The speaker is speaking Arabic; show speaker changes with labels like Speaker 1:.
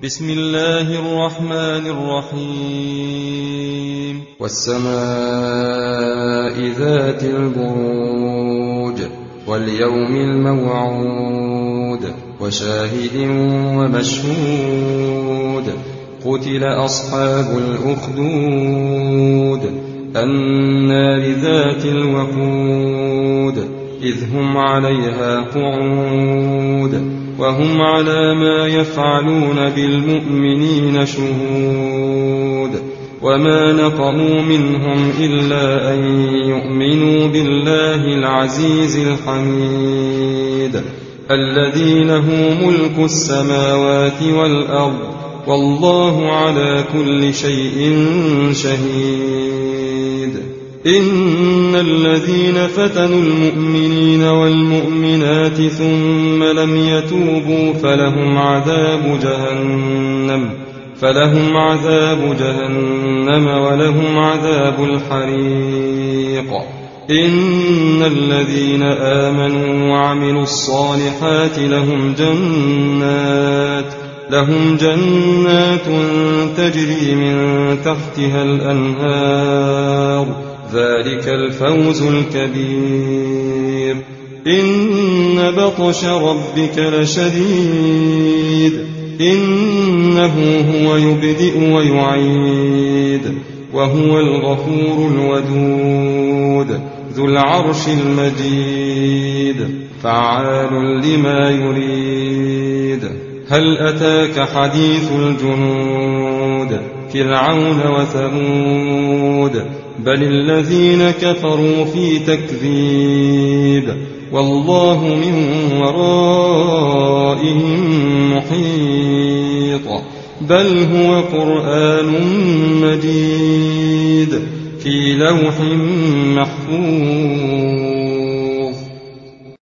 Speaker 1: بسم الله الرحمن الرحيم.
Speaker 2: والسماء ذات البروج واليوم الموعود وشاهد ومشهود قتل أصحاب الأخدود النار ذات الوقود إذ هم عليها قعود وهم على ما يفعلون بالمؤمنين شهود وما نقموا منهم إلا أن يؤمنوا بالله العزيز الحميد الذي له ملك السماوات والأرض والله على كل شيء شهيد. إن الذين فتنوا المؤمنين والمؤمنات ثم لم يتوبوا فلهم عذاب جهنم ولهم عذاب الحريق. إن الذين آمنوا وعملوا الصالحات لهم جنات تجري من تحتها الأنهار ذلك الفوز الكبير. إن بطش ربك لشديد إنه هو يبدئ ويعيد وهو الغفور الودود ذو العرش المجيد فعال لما يريد. هل أتاك حديث الجنود فرعون وثمود بل الذين كفروا في تكذيب والله من ورائهم محيط بل هو قرآن مجيد في لوح محفوظ.